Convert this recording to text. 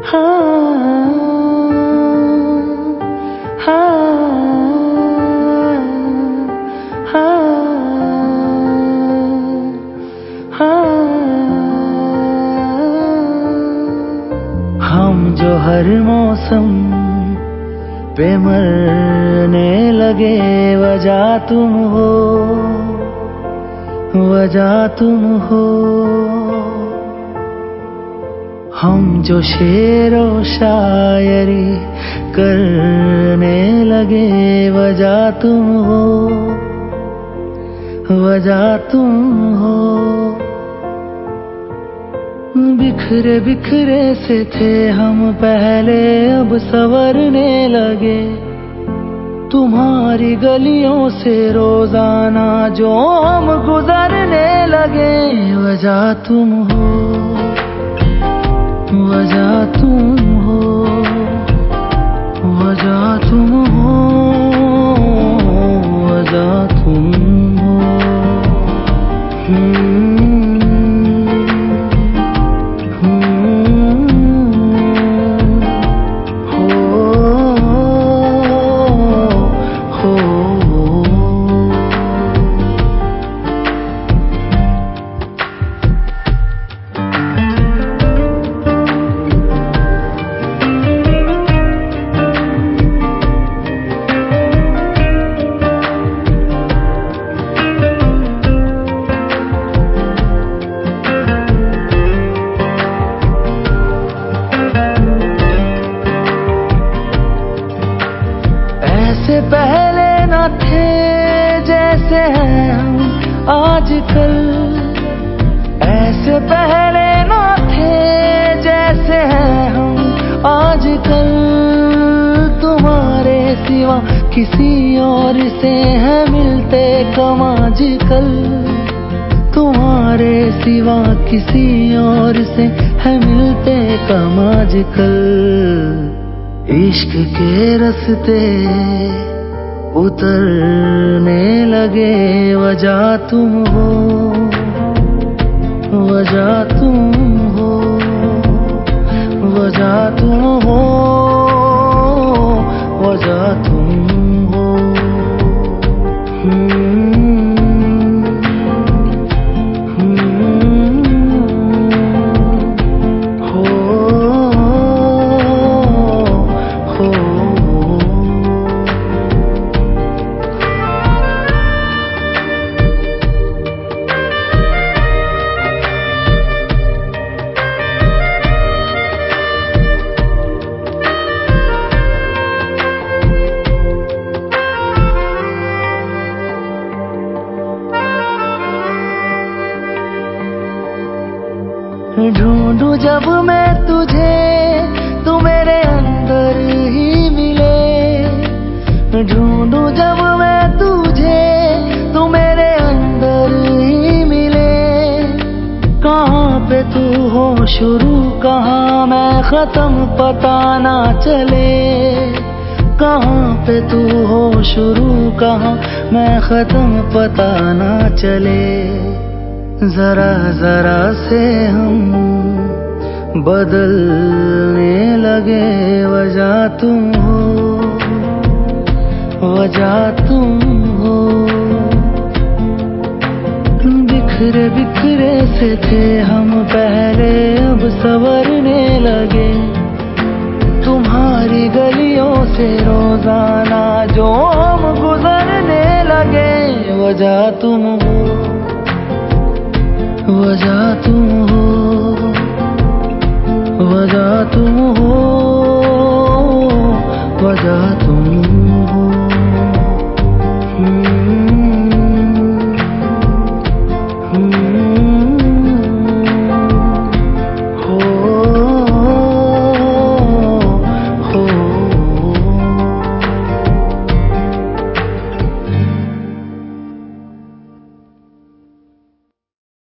हाँ, हाँ, हाँ, हम जो हर मौसम पे मरने लगे, वजह तुम हो, वजह तुम हो। हम जो शेरो शायरी करने लगे, वजह तुम हो, वजह तुम हो। बिखरे बिखरे से थे हम पहले, अब संवरने लगे। तुम्हारी गलियों से रोजाना जो हम गुजरने लगे, वजह तुम हो, वजह तुम हो, वजह तुम हो, वजह तुम हो। ऐसे पहले न थे जैसे हैं हम आजकल, ऐसे पहले न थे जैसे हैं हम आजकल। तुम्हारे सिवा किसी और से है मिलते कम आजकल, तुम्हारे सिवा किसी और से है मिलते कम आजकल। इश्क के रस्ते उतरने लगे, वजह तुम हो, वजह तुम हो, वजह तुम हो, वजह तुम हो। ढूंढूं जब मैं तुझे, तू मेरे अंदर ही मिले। ढूंढूं जब मैं तुझे, तू मेरे अंदर ही मिले। कहाँ पे तू हो शुरू, कहाँ मैं खत्म, पता ना चले। कहाँ पे तू हो शुरू, कहाँ मैं खत्म, पता ना चले। जरा जरा से हम बदलने लगे, वजह तुम हो, वजह तुम हो। बिखरे बिखरे से थे हम पहले, अब संवरने लगे। तुम्हारी गलियों से रोजाना जो हम गुजरने लगे, वजह तुम हो, वजह तुम हो।